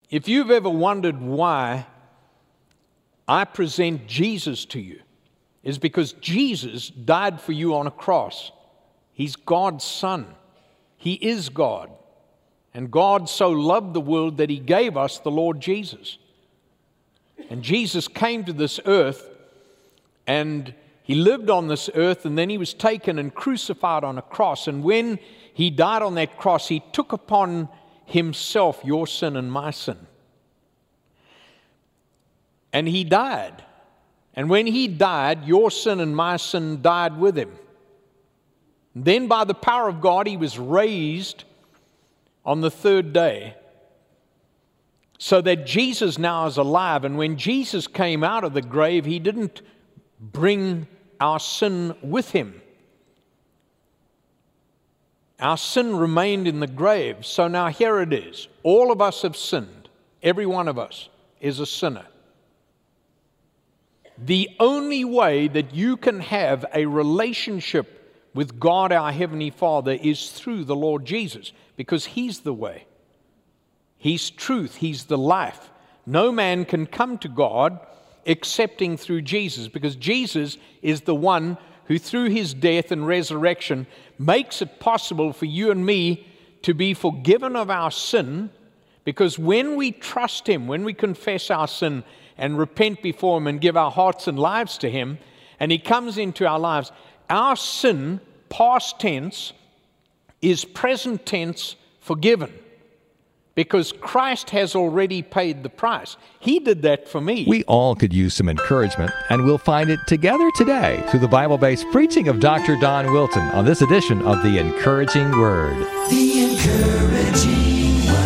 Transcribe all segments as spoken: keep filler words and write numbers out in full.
If you've ever wondered why I present Jesus to you, it's because Jesus died for you on a cross. He's God's Son. He is God. And God so loved the world that He gave us the Lord Jesus. And Jesus came to this earth, and He lived on this earth, and then He was taken and crucified on a cross. And when He died on that cross, He took upon Himself your sin and my sin. And He died. And when He died, your sin and my sin died with Him. Then by the power of God, He was raised on the third day, so that Jesus now is alive. And when Jesus came out of the grave, He didn't bring our sin with Him. Our sin remained in the grave. So now here it is. All of us have sinned. Every one of us is a sinner. The only way that you can have a relationship with God, our Heavenly Father, is through the Lord Jesus, because He's the way. He's truth. He's the life. No man can come to God excepting through Jesus, because Jesus is the one who, through His death and resurrection, makes it possible for you and me to be forgiven of our sin, because when we trust Him, when we confess our sin and repent before Him and give our hearts and lives to Him, and He comes into our lives, our sin, past tense, is present tense forgiven. Because Christ has already paid the price. He did that for me. We all could use some encouragement, and we'll find it together today through the Bible-based preaching of Doctor Don Wilton on this edition of The Encouraging Word. The Encouraging Word.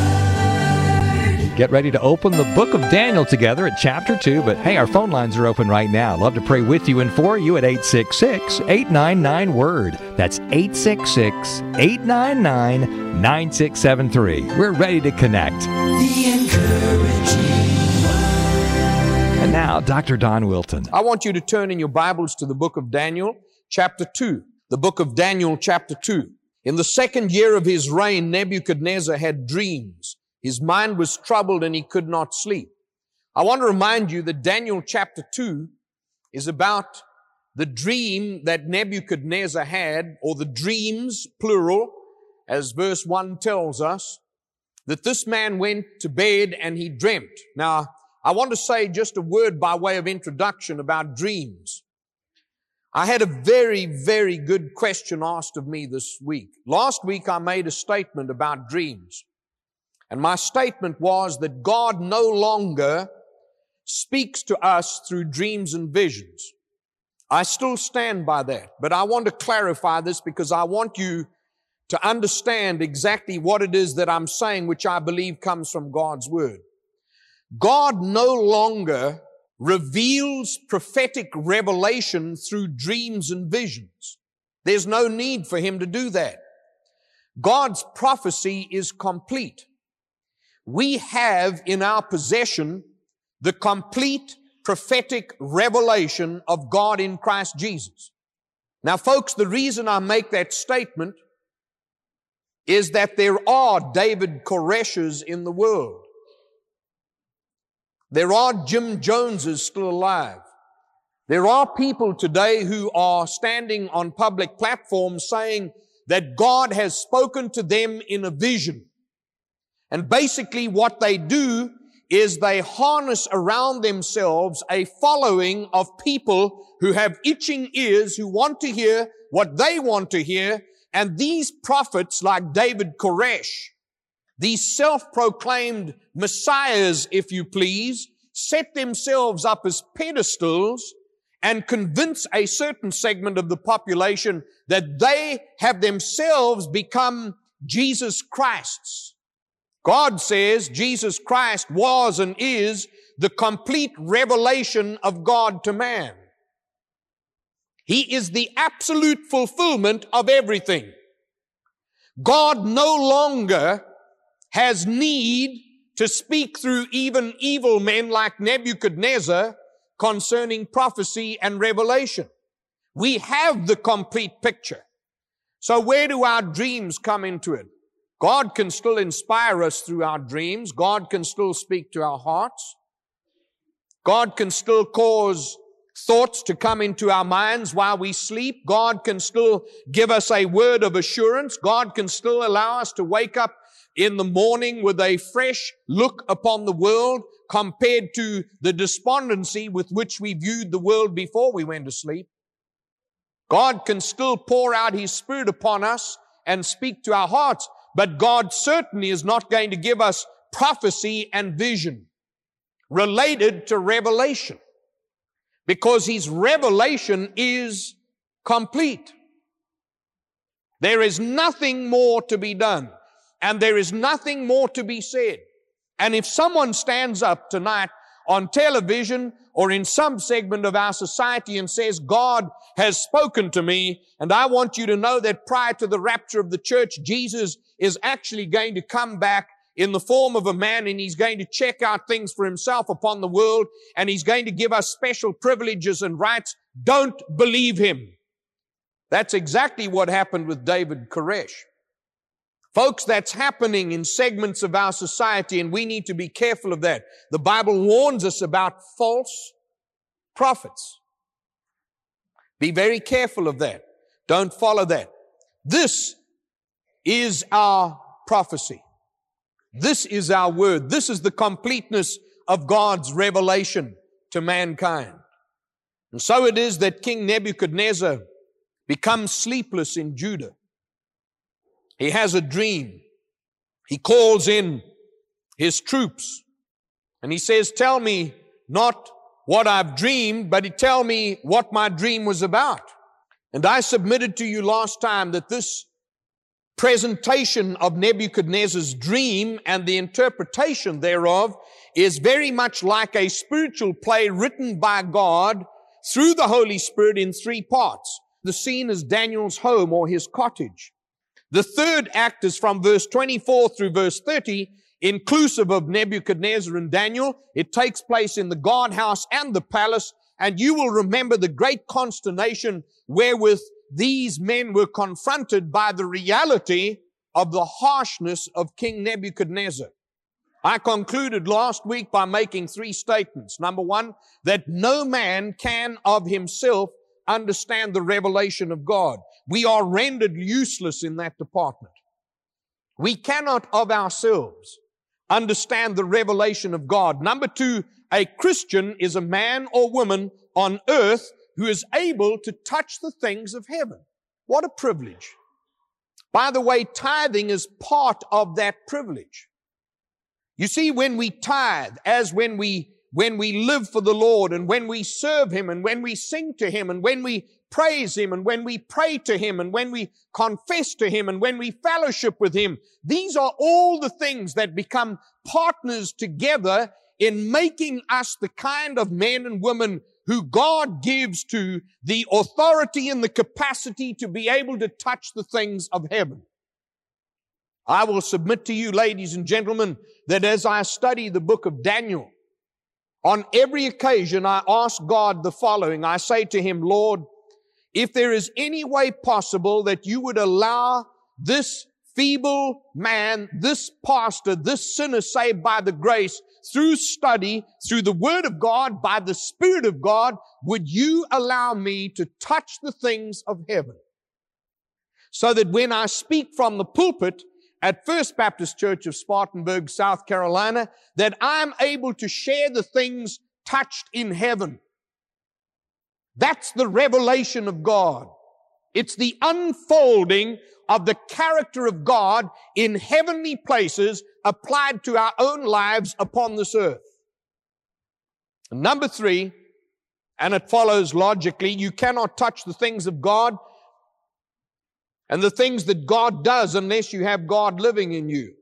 Get ready to open the book of Daniel together at chapter two, but hey, our phone lines are open right now. Love to pray with you and for you at eight six six, eight nine nine, WORD. That's eight six six, eight nine nine, nine six seven three. We're ready to connect. The Encouraging Word. And now, Doctor Don Wilton. I want you to turn in your Bibles to the book of Daniel, chapter two. The book of Daniel, chapter two. In the second year of his reign, Nebuchadnezzar had dreams. His mind was troubled and he could not sleep. I want to remind you that Daniel chapter two is about the dream that Nebuchadnezzar had, or the dreams, plural, as verse one tells us, that this man went to bed and he dreamt. Now, I want to say just a word by way of introduction about dreams. I had a very, very good question asked of me this week. Last week I made a statement about dreams. And my statement was that God no longer speaks to us through dreams and visions. I still stand by that, but I want to clarify this because I want you to understand exactly what it is that I'm saying, which I believe comes from God's Word. God no longer reveals prophetic revelation through dreams and visions. There's no need for Him to do that. God's prophecy is complete. We have in our possession the complete prophetic revelation of God in Christ Jesus. Now, folks, the reason I make that statement is that there are David Koreshes in the world. There are Jim Joneses still alive. There are people today who are standing on public platforms saying that God has spoken to them in a vision. And basically what they do is they harness around themselves a following of people who have itching ears, who want to hear what they want to hear. And these prophets like David Koresh, these self-proclaimed messiahs, if you please, set themselves up as pedestals and convince a certain segment of the population that they have themselves become Jesus Christs. God says Jesus Christ was and is the complete revelation of God to man. He is the absolute fulfillment of everything. God no longer has need to speak through even evil men like Nebuchadnezzar concerning prophecy and revelation. We have the complete picture. So where do our dreams come into it? God can still inspire us through our dreams. God can still speak to our hearts. God can still cause thoughts to come into our minds while we sleep. God can still give us a word of assurance. God can still allow us to wake up in the morning with a fresh look upon the world compared to the despondency with which we viewed the world before we went to sleep. God can still pour out His Spirit upon us and speak to our hearts, but God certainly is not going to give us prophecy and vision related to revelation, because His revelation is complete. There is nothing more to be done, and there is nothing more to be said. And if someone stands up tonight on television or in some segment of our society and says, God has spoken to me, and I want you to know that prior to the rapture of the church, Jesus is actually going to come back in the form of a man, and He's going to check out things for Himself upon the world, and He's going to give us special privileges and rights, don't believe him. That's exactly what happened with David Koresh. Folks, that's happening in segments of our society, and we need to be careful of that. The Bible warns us about false prophets. Be very careful of that. Don't follow that. This is our prophecy. This is our word. This is the completeness of God's revelation to mankind. And so it is that King Nebuchadnezzar becomes sleepless in Judah. He has a dream. He calls in his troops and he says, tell me not what I've dreamed, but he tell me what my dream was about. And I submitted to you last time that this presentation of Nebuchadnezzar's dream and the interpretation thereof is very much like a spiritual play written by God through the Holy Spirit in three parts. The scene is Daniel's home or his cottage. The third act is from verse twenty-four through verse thirty, inclusive of Nebuchadnezzar and Daniel. It takes place in the guardhouse and the palace, and you will remember the great consternation wherewith these men were confronted by the reality of the harshness of King Nebuchadnezzar. I concluded last week by making three statements. Number one, that no man can of himself understand the revelation of God. We are rendered useless in that department. We cannot of ourselves understand the revelation of God. Number two, a Christian is a man or woman on earth who is able to touch the things of heaven. What a privilege. By the way, tithing is part of that privilege. You see, when we tithe, as when we when we live for the Lord, and when we serve Him, and when we sing to Him, and when we praise Him, and when we pray to Him, and when we confess to Him, and when we fellowship with Him, these are all the things that become partners together in making us the kind of men and women who God gives to the authority and the capacity to be able to touch the things of heaven. I will submit to you, ladies and gentlemen, that as I study the book of Daniel, on every occasion I ask God the following. I say to Him, Lord, if there is any way possible that you would allow this feeble man, this pastor, this sinner saved by the grace, through study, through the Word of God, by the Spirit of God, would you allow me to touch the things of heaven? So that when I speak from the pulpit at First Baptist Church of Spartanburg, South Carolina, that I'm able to share the things touched in heaven. That's the revelation of God. It's the unfolding of the character of God in heavenly places applied to our own lives upon this earth. And number three, and it follows logically, you cannot touch the things of God and the things that God does unless you have God living in you.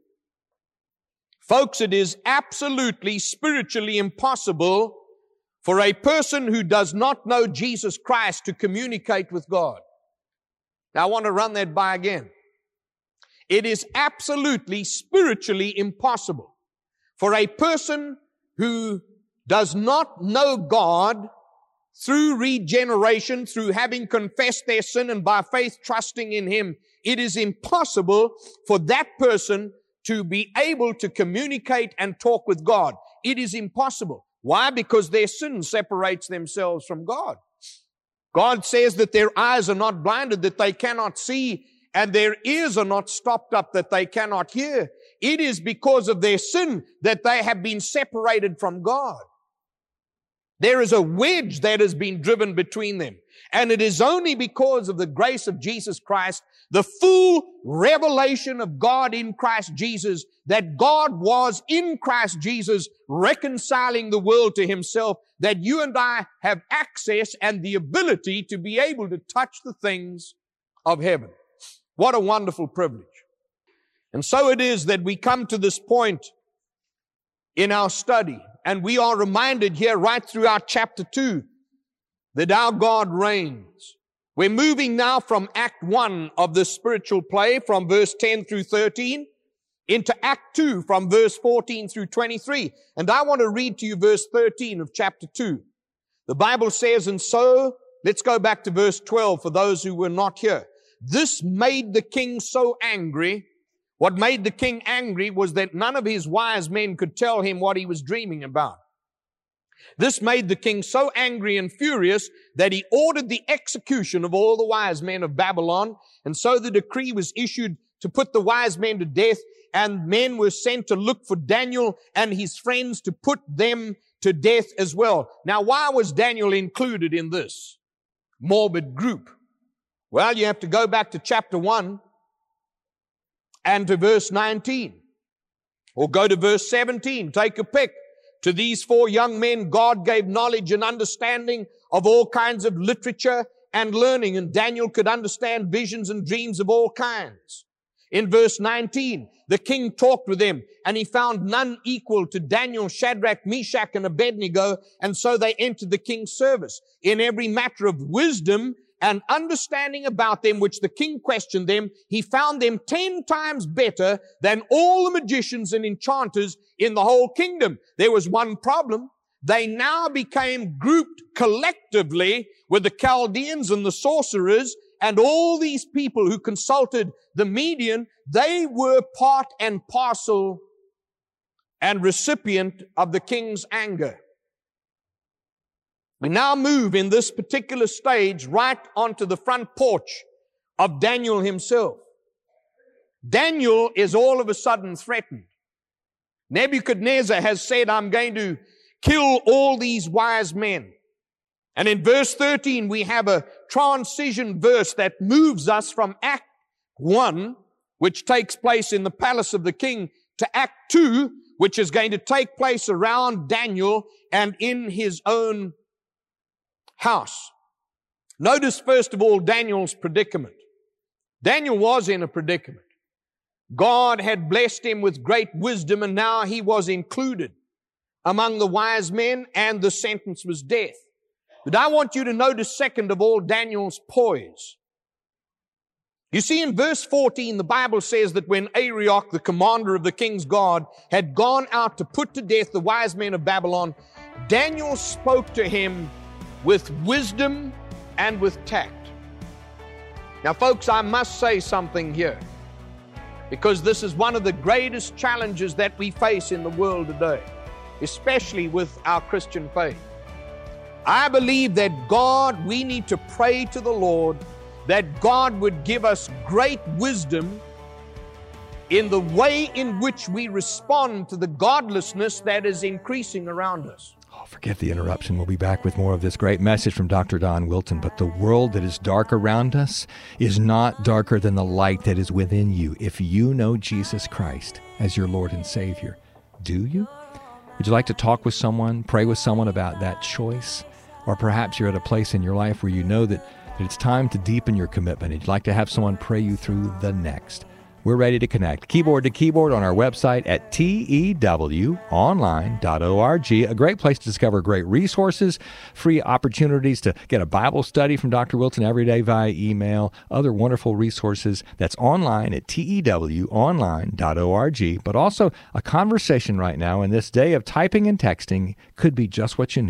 Folks, it is absolutely spiritually impossible for a person who does not know Jesus Christ to communicate with God. Now, I want to run that by again. It is absolutely spiritually impossible for a person who does not know God through regeneration, through having confessed their sin and by faith trusting in Him, it is impossible for that person to be able to communicate and talk with God. It is impossible. Why? Because their sin separates themselves from God. God says that their eyes are not blinded, that they cannot see, and their ears are not stopped up, that they cannot hear. It is because of their sin that they have been separated from God. There is a wedge that has been driven between them. And it is only because of the grace of Jesus Christ, the full revelation of God in Christ Jesus, that God was in Christ Jesus reconciling the world to Himself, that you and I have access and the ability to be able to touch the things of heaven. What a wonderful privilege. And so it is that we come to this point in our study, and we are reminded here right throughout chapter two that our God reigns. We're moving now from Act one of the spiritual play, from verse ten through thirteen, into Act two from verse fourteen through twenty-three. And I want to read to you verse thirteen of chapter two. The Bible says, and so, let's go back to verse twelve for those who were not here. This made the king so angry. What made the king angry was that none of his wise men could tell him what he was dreaming about. This made the king so angry and furious that he ordered the execution of all the wise men of Babylon. And so the decree was issued to put the wise men to death, and men were sent to look for Daniel and his friends to put them to death as well. Now, why was Daniel included in this morbid group? Well, you have to go back to chapter one and to verse nineteen, or go to verse seventeen. Take a pick. To these four young men, God gave knowledge and understanding of all kinds of literature and learning, and Daniel could understand visions and dreams of all kinds. In verse nineteen, the king talked with them, and he found none equal to Daniel, Shadrach, Meshach, and Abednego, and so they entered the king's service. In every matter of wisdom and understanding about them, which the king questioned them, he found them ten times better than all the magicians and enchanters in the whole kingdom. There was one problem. They now became grouped collectively with the Chaldeans and the sorcerers and all these people who consulted the Median. They were part and parcel and recipient of the king's anger. We now move in this particular stage right onto the front porch of Daniel himself. Daniel is all of a sudden threatened. Nebuchadnezzar has said, I'm going to kill all these wise men. And in verse thirteen, we have a transition verse that moves us from Act one, which takes place in the palace of the king, to Act two, which is going to take place around Daniel and in his own house. Notice first of all Daniel's predicament. Daniel was in a predicament. God had blessed him with great wisdom, and now he was included among the wise men, and the sentence was death. But I want you to notice second of all Daniel's poise. You see, in verse fourteen, the Bible says that when Arioch, the commander of the king's guard, had gone out to put to death the wise men of Babylon, Daniel spoke to him with wisdom and with tact. Now, folks, I must say something here, because this is one of the greatest challenges that we face in the world today, especially with our Christian faith. I believe that God, we need to pray to the Lord that God would give us great wisdom in the way in which we respond to the godlessness that is increasing around us. Oh, forget the interruption. We'll be back with more of this great message from Doctor Don Wilton. But the world that is dark around us is not darker than the light that is within you. If you know Jesus Christ as your Lord and Savior, do you? Would you like to talk with someone, pray with someone about that choice? Or perhaps you're at a place in your life where you know that, that it's time to deepen your commitment and you'd like to have someone pray you through the next. We're ready to connect. Keyboard to keyboard on our website at T E W online dot org. A great place to discover great resources, free opportunities to get a Bible study from Doctor Wilton every day via email, other wonderful resources. That's online at T E W online dot org. But also a conversation right now in this day of typing and texting could be just what you need.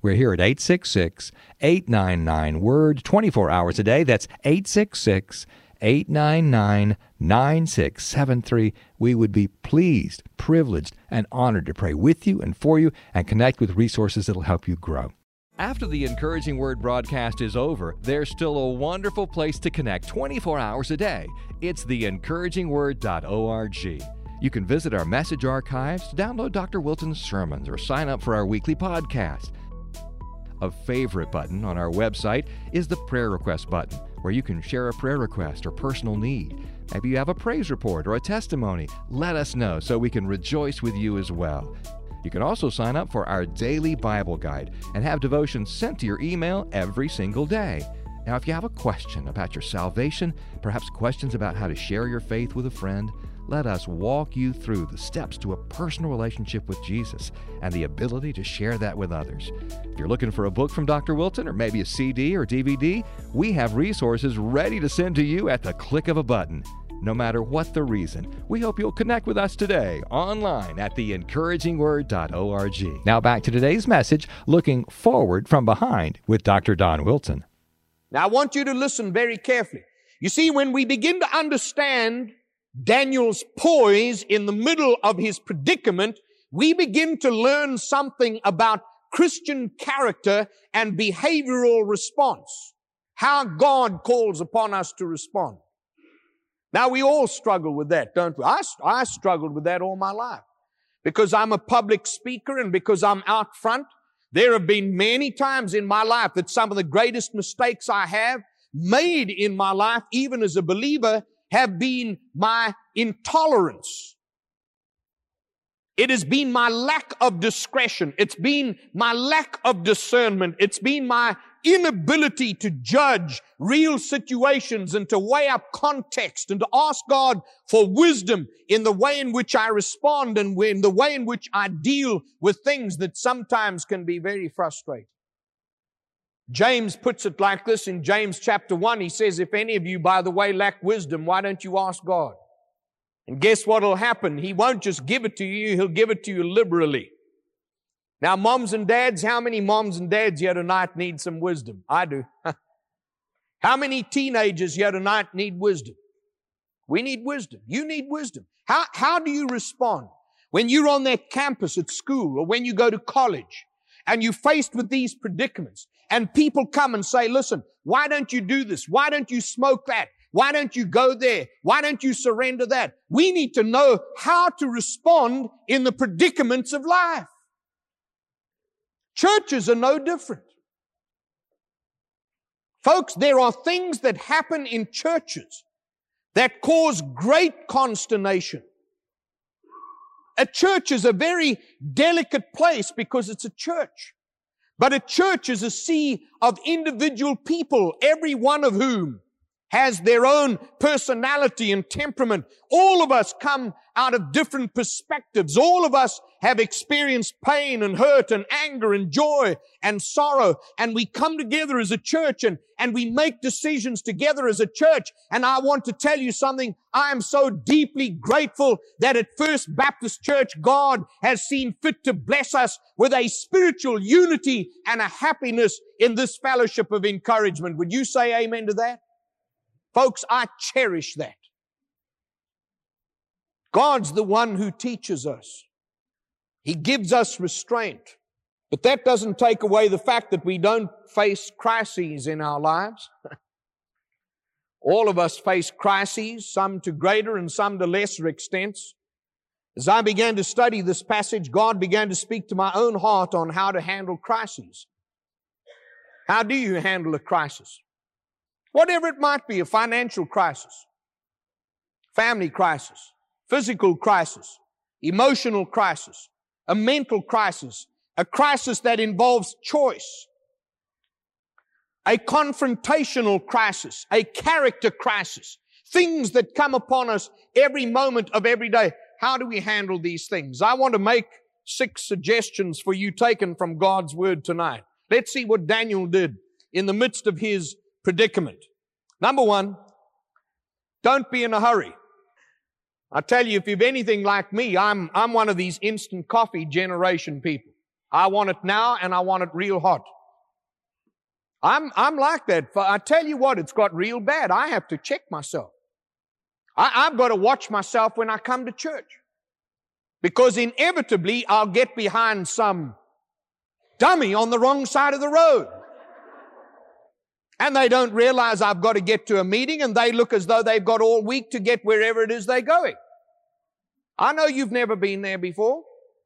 We're here at eight six six, eight nine nine, WORD, twenty-four hours a day. That's eight six six, eight nine nine, nine six seven three. We would be pleased, privileged, and honored to pray with you and for you and connect with resources that will help you grow. After the Encouraging Word broadcast is over, there's still a wonderful place to connect twenty-four hours a day. It's the encouraging word dot org. You can visit our message archives, download Doctor Wilton's sermons, or sign up for our weekly podcast. A favorite button on our website is the prayer request button, where you can share a prayer request or personal need. Maybe you have a praise report or a testimony. Let us know so we can rejoice with you as well. You can also sign up for our daily Bible guide and have devotions sent to your email every single day. Now, if you have a question about your salvation, perhaps questions about how to share your faith with a friend, let us walk you through the steps to a personal relationship with Jesus and the ability to share that with others. If you're looking for a book from Doctor Wilton, or maybe a C D or D V D, we have resources ready to send to you at the click of a button. No matter what the reason, we hope you'll connect with us today online at the encouraging word dot org. Now back to today's message, Looking Forward from Behind with Doctor Don Wilton. Now I want you to listen very carefully. You see, when we begin to understand Daniel's poise in the middle of his predicament, we begin to learn something about Christian character and behavioral response. How God calls upon us to respond. Now, we all struggle with that, don't we? I, I struggled with that all my life. Because I'm a public speaker and because I'm out front, there have been many times in my life that some of the greatest mistakes I have made in my life, even as a believer, have been my intolerance. It has been my lack of discretion. It's been my lack of discernment. It's been my inability to judge real situations and to weigh up context and to ask God for wisdom in the way in which I respond and in the way in which I deal with things that sometimes can be very frustrating. James puts it like this in James chapter one. He says, if any of you, by the way, lack wisdom, why don't you ask God? And guess what will happen? He won't just give it to you, He'll give it to you liberally. Now, moms and dads, how many moms and dads here tonight need some wisdom? I do. How many teenagers here tonight need wisdom? We need wisdom. You need wisdom. How, how do you respond when you're on that campus at school or when you go to college and you're faced with these predicaments and people come and say, listen, why don't you do this? Why don't you smoke that? Why don't you go there? Why don't you surrender that? We need to know how to respond in the predicaments of life. Churches are no different. Folks, there are things that happen in churches that cause great consternation. A church is a very delicate place because it's a church. But a church is a sea of individual people, every one of whom has their own personality and temperament. All of us come out of different perspectives. All of us have experienced pain and hurt and anger and joy and sorrow. And we come together as a church and, and we make decisions together as a church. And I want to tell you something. I am so deeply grateful that at First Baptist Church, God has seen fit to bless us with a spiritual unity and a happiness in this fellowship of encouragement. Would you say amen to that? Folks, I cherish that. God's the one who teaches us. He gives us restraint. But that doesn't take away the fact that we don't face crises in our lives. All of us face crises, some to greater and some to lesser extents. As I began to study this passage, God began to speak to my own heart on how to handle crises. How do you handle a crisis? Whatever it might be, a financial crisis, family crisis, physical crisis, emotional crisis, a mental crisis, a crisis that involves choice, a confrontational crisis, a character crisis, things that come upon us every moment of every day. How do we handle these things? I want to make six suggestions for you taken from God's Word tonight. Let's see what Daniel did in the midst of his predicament. Number one, don't be in a hurry. I tell you, if you've anything like me, I'm, I'm one of these instant coffee generation people. I want it now, and I want it real hot. I'm, I'm like that. I tell you what, it's got real bad. I have to check myself. I, I've got to watch myself when I come to church. Because inevitably, I'll get behind some dummy on the wrong side of the road. And they don't realize I've got to get to a meeting, and they look as though they've got all week to get wherever it is they're going. I know you've never been there before.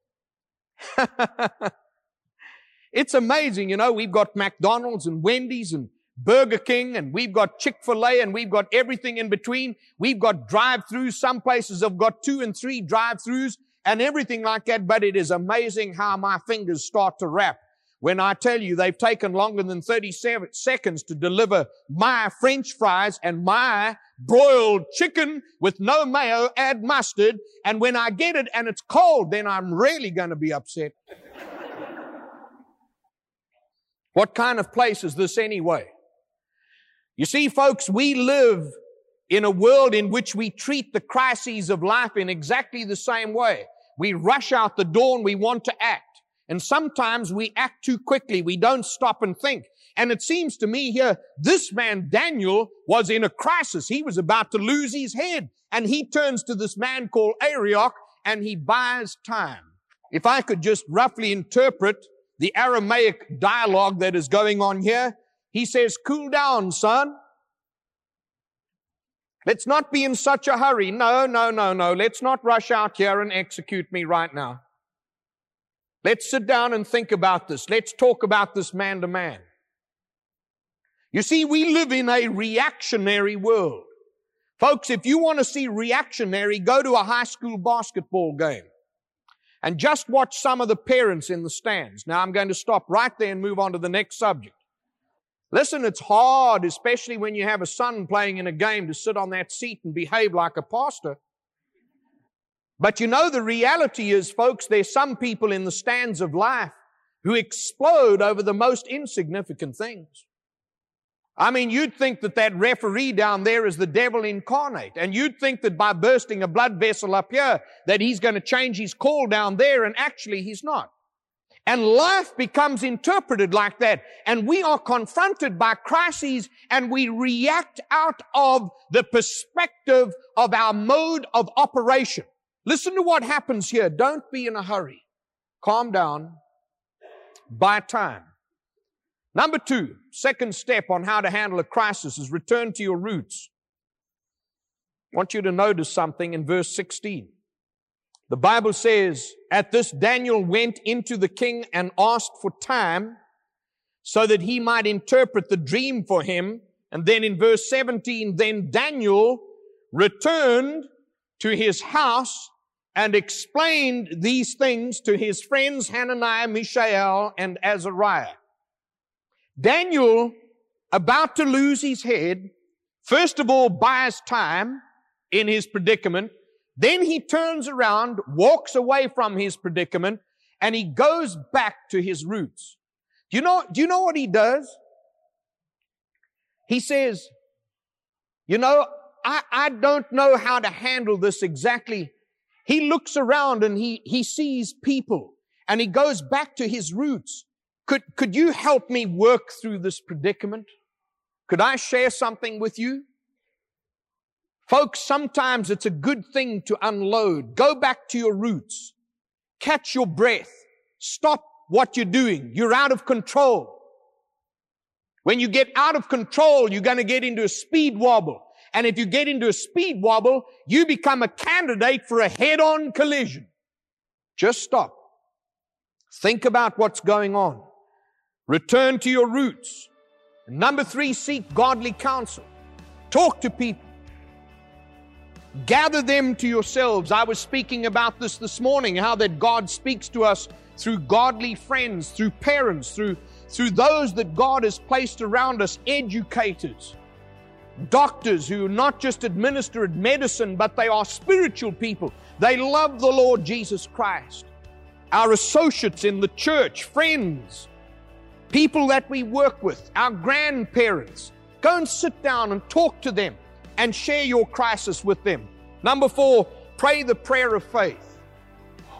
It's amazing, you know, we've got McDonald's and Wendy's and Burger King, and we've got Chick-fil-A, and we've got everything in between. We've got drive-thrus. Some places have got two and three drive-thrus and everything like that. But it is amazing how my fingers start to wrap when I tell you they've taken longer than thirty-seven seconds to deliver my French fries and my broiled chicken with no mayo, add mustard. And when I get it and it's cold, then I'm really going to be upset. What kind of place is this anyway? You see, folks, we live in a world in which we treat the crises of life in exactly the same way. We rush out the door and we want to act. And sometimes we act too quickly. We don't stop and think. And it seems to me here, this man, Daniel, was in a crisis. He was about to lose his head. And he turns to this man called Arioch and he buys time. If I could just roughly interpret the Aramaic dialogue that is going on here, he says, cool down, son. Let's not be in such a hurry. No, no, no, no. Let's not rush out here and execute me right now. Let's sit down and think about this. Let's talk about this man to man. You see, we live in a reactionary world. Folks, if you want to see reactionary, go to a high school basketball game and just watch some of the parents in the stands. Now, I'm going to stop right there and move on to the next subject. Listen, it's hard, especially when you have a son playing in a game, to sit on that seat and behave like a pastor. But you know, the reality is, folks, there's some people in the stands of life who explode over the most insignificant things. I mean, you'd think that that referee down there is the devil incarnate. And you'd think that by bursting a blood vessel up here, that he's going to change his call down there, and actually he's not. And life becomes interpreted like that. And we are confronted by crises, and we react out of the perspective of our mode of operation. Listen to what happens here. Don't be in a hurry. Calm down. Buy time. Number two, second step on how to handle a crisis is return to your roots. I want you to notice something in verse sixteen. The Bible says, at this Daniel went into the king and asked for time so that he might interpret the dream for him. And then in verse seventeen, then Daniel returned to his house and explained these things to his friends Hananiah, Mishael, and Azariah. Daniel, about to lose his head, first of all buys time in his predicament. Then he turns around, walks away from his predicament, and he goes back to his roots. Do you know, do you know what he does? He says, you know, I, I don't know how to handle this exactly. He looks around and he, he sees people, and he goes back to his roots. Could, could you help me work through this predicament? Could I share something with you? Folks, sometimes it's a good thing to unload. Go back to your roots. Catch your breath. Stop what you're doing. You're out of control. When you get out of control, you're going to get into a speed wobble. And if you get into a speed wobble, you become a candidate for a head-on collision. Just stop. Think about what's going on. Return to your roots. And number three, seek godly counsel. Talk to people. Gather them to yourselves. I was speaking about this this morning, how that God speaks to us through godly friends, through parents, through, through those that God has placed around us, educators, doctors who not just administer medicine, but they are spiritual people. They love the Lord Jesus Christ. Our associates in the church, friends, people that we work with, our grandparents. Go and sit down and talk to them and share your crisis with them. Number four, pray the prayer of faith.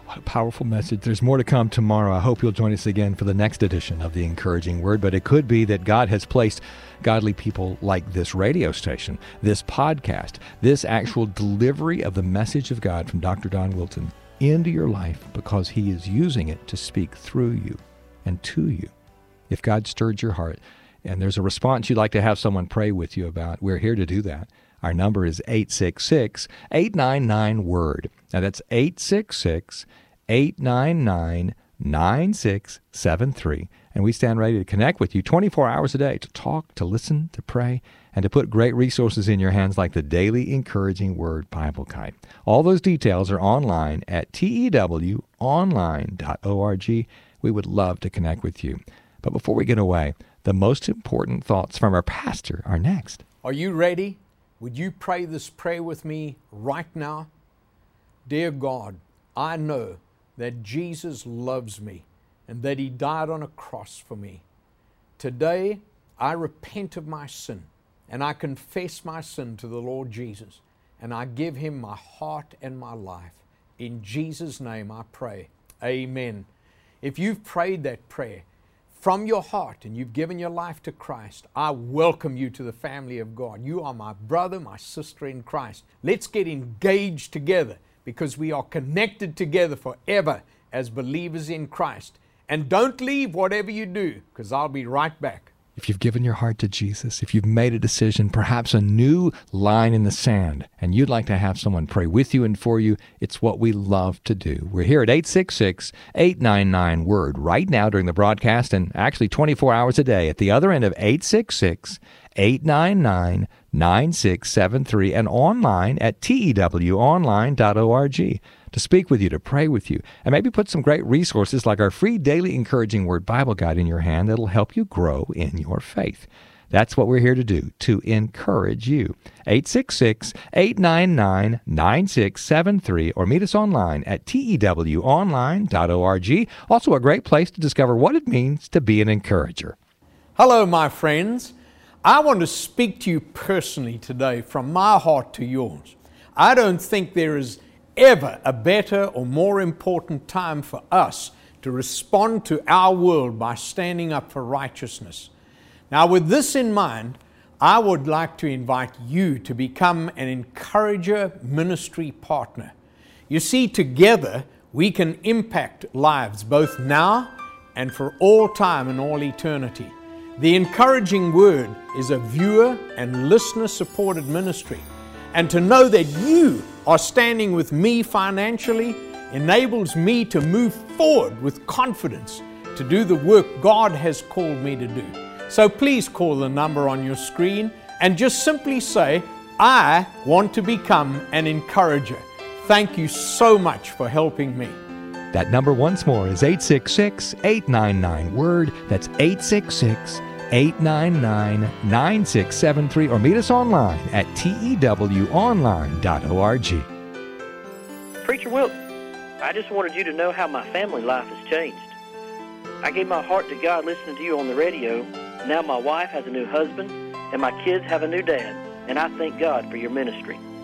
What a powerful message. There's more to come tomorrow. I hope you'll join us again for the next edition of The Encouraging Word. But it could be that God has placed godly people like this radio station, this podcast, this actual delivery of the message of God from Doctor Don Wilson into your life because He is using it to speak through you and to you. If God stirred your heart and there's a response you'd like to have someone pray with you about, we're here to do that. Our number is eight six six, eight nine nine, WORD. Now that's eight six six, eight nine nine, nine six seven three. And we stand ready to connect with you twenty-four hours a day to talk, to listen, to pray, and to put great resources in your hands like the Daily Encouraging Word Bible Guide. All those details are online at T E W online dot org. We would love to connect with you. But before we get away, the most important thoughts from our pastor are next. Are you ready? Would you pray this prayer with me right now? Dear God, I know that Jesus loves me and that He died on a cross for me. Today, I repent of my sin and I confess my sin to the Lord Jesus and I give Him my heart and my life. In Jesus' name I pray. Amen. If you've prayed that prayer from your heart and you've given your life to Christ, I welcome you to the family of God. You are my brother, my sister in Christ. Let's get engaged together because we are connected together forever as believers in Christ. And don't leave whatever you do, because I'll be right back. If you've given your heart to Jesus, if you've made a decision, perhaps a new line in the sand, and you'd like to have someone pray with you and for you, it's what we love to do. We're here at eight six six, eight nine nine, WORD right now during the broadcast, and actually twenty-four hours a day at the other end of eight six six, eight nine nine, nine six seven three and online at T E W online dot org. To speak with you, to pray with you, and maybe put some great resources like our free Daily Encouraging Word Bible Guide in your hand that'll help you grow in your faith. That's what we're here to do, to encourage you. eight six six, eight nine nine, nine six seven three or meet us online at T E W online dot org. Also a great place to discover what it means to be an encourager. Hello, my friends. I want to speak to you personally today from my heart to yours. I don't think there is ever a better or more important time for us to respond to our world by standing up for righteousness. Now, with this in mind, I would like to invite you to become an encourager ministry partner. You see, together we can impact lives both now and for all time and all eternity. The Encouraging Word is a viewer and listener supported ministry. And to know that you are standing with me financially enables me to move forward with confidence to do the work God has called me to do. So please call the number on your screen and just simply say, I want to become an encourager. Thank you so much for helping me. That number once more is eight six six, eight nine nine, WORD. That's eight six six, eight nine nine, nine six seven three or meet us online at T E W online dot org. Preacher Wilt, I just wanted you to know how my family life has changed. I gave my heart to God listening to you on the radio. Now my wife has a new husband and my kids have a new dad, and I thank God for your ministry.